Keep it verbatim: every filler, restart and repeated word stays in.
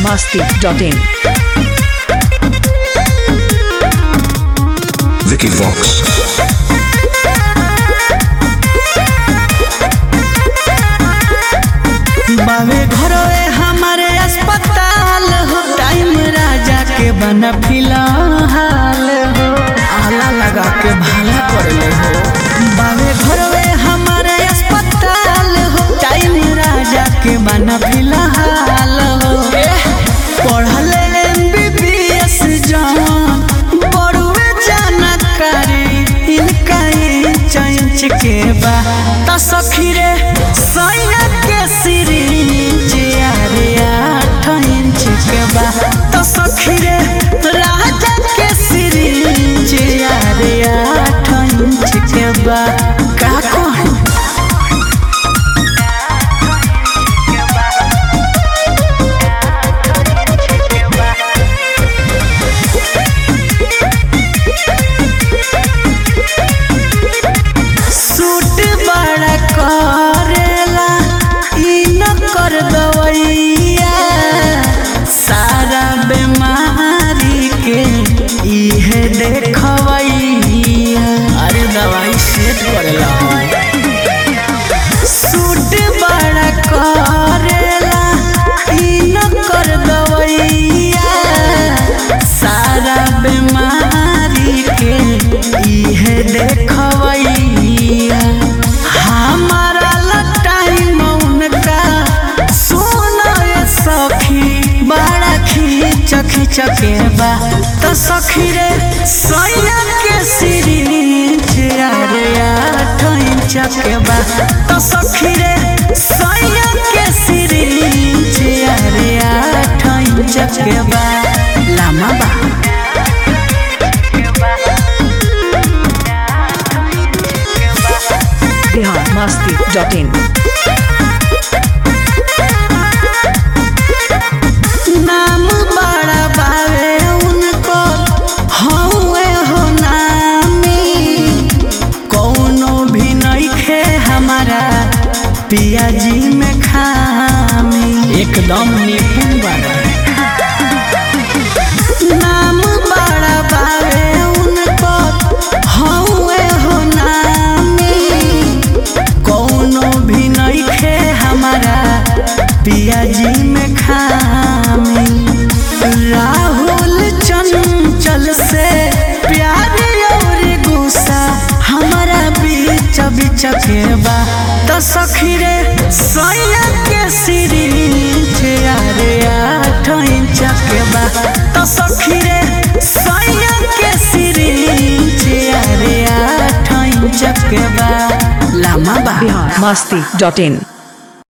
masti dot in. Vicky Vox. बावे घरवे हमारे अस्पताल हो, टाइम राजा के बना फिलहाल हो, आला लगा के भाला कर ले हो। बावे घरवे हमारे अस्पताल हो, टाइम राजा के बना फिलहाल हो। पढ़ले एम बी बी एस जवान बड़ुए जानकारी इनका इंच इंच के बा त सखी रे सैया के सिरिंज यारे आठ इंच के बा त सखी रे राजा के सिरिंज यारे आठ इंच के बा का कहूं। इहे देखवैया अरे दवाई सेट करेला सूट बड़ा करेला इ न कर दवैया सारा बीमारी के इहे देखवैया हमारा टाइम उनका सोना सखी बड़ा खींच खींच के बा त सखी रे सैया के सिरिंज यारे आठ इंच के बा त सखी रे सैया के सिरिंज यारे आठ इंच के बा लामा बा। Bihar masti dot in. नाम बड़ा बावे उनको हौवे हो नामी कौनो भी नहीं खे हमारा पिया जी में खामी एकदम निपुण बड़ा। नाम बड़ा बावे उनको हौवे हो नामी कौनो भी नहीं खे हमारा पिया जी में खामी। राहुल चंचल से प्यार और गुस्सा हमारा बीच बीच के बा त सखी रे सैया के सिरिंज यारे आठ इंच के बा त सखी रे सैया के सिरिंज यारे आठ इंच के बा लामा बा। Bihar masti dot in.